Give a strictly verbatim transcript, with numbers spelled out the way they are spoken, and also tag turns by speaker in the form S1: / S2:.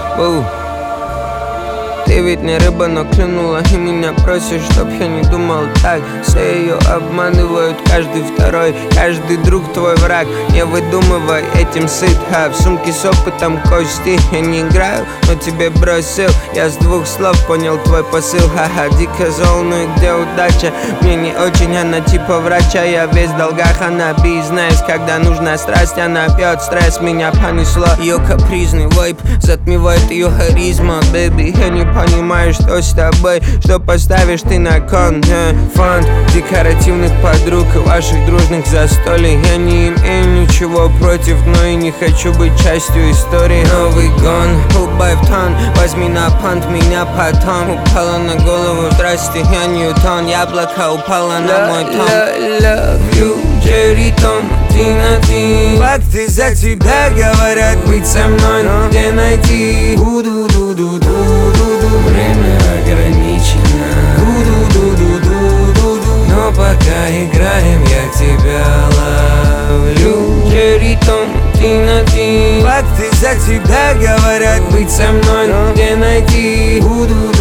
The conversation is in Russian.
S1: Бу. Ты ведь не рыба, но клюнула и меня просишь, чтоб я не думал так. Все ее обманывают, каждый второй, каждый друг твой враг. Не выдумывай, этим сыт, а в сумке с опытом кости. Я не играю, но тебе бросил. Я с двух слов понял твой посыл. Ха-ха, дико зол, ну и где удача? Мне не очень, она типа врача. Я весь в долгах, она бизнес. Когда нужна страсть, она пьет стресс. Меня понесло, ее капризный вайб затмевает ее харизма. Бэби, я не понимаю, что с тобой, что поставишь ты на кон. э, Фонд декоративных подруг и ваших дружных застолий. Я не имею ничего против, но и не хочу быть частью истории. Новый гон, убавь тон, возьми на понт меня потом. Упала на голову, здрасте, я Ньютон. Яблоко упало на мой тон. Love you, Джерри Том, ты на ты. Факты за тебя говорят, быть со мной, но где найти? Ду-ду-ду-ду-ду-ду-ду. Время ограничено. Ду-ду-ду-ду-ду-ду-ду. Но пока играем, я тебя ловлю. Джерри Том, ты на ты. Факты за тебя говорят, быть со мной, но где найти? Ду-ду-ду.